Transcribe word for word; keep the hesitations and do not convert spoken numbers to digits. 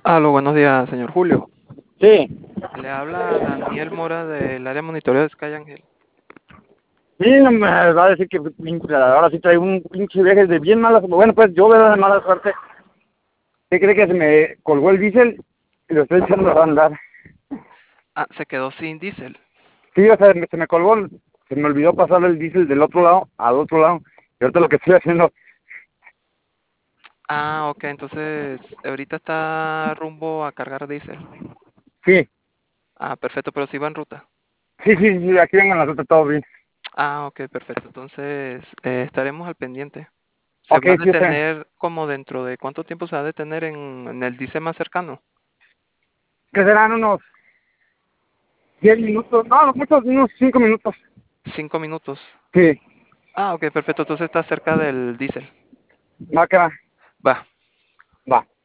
Aló, buenos días, señor Julio. Sí, Le habla Daniel Mora del área monitoreo de Sky Angel. sí, no me va a decir que pinche, ahora sí trae un pinche viaje de bien mala suerte. Bueno, pues yo veo de mala suerte. ¿Qué cree que se me colgó el diésel y lo estoy echando a andar? Ah, se quedó sin diésel. Sí, o sea, me- se me colgó, se me olvidó pasar el diésel del otro lado al otro lado. Y ahorita lo que estoy haciendo, Ah, ok, entonces ahorita está rumbo a cargar diésel. sí, Ah, perfecto, pero sí va en ruta. sí, sí, sí, aquí vengo en la ruta todo bien. Ah, ok, perfecto. Entonces eh, estaremos al pendiente. ¿Se Ok, va a sí, está bien. detener como dentro de cuánto tiempo se va a detener en, en el diésel más cercano? Que serán unos diez minutos, no, muchos, unos cinco minutos. Cinco minutos. Sí, Ah, ok, perfecto. Entonces está cerca del diésel. va que va, Va. va.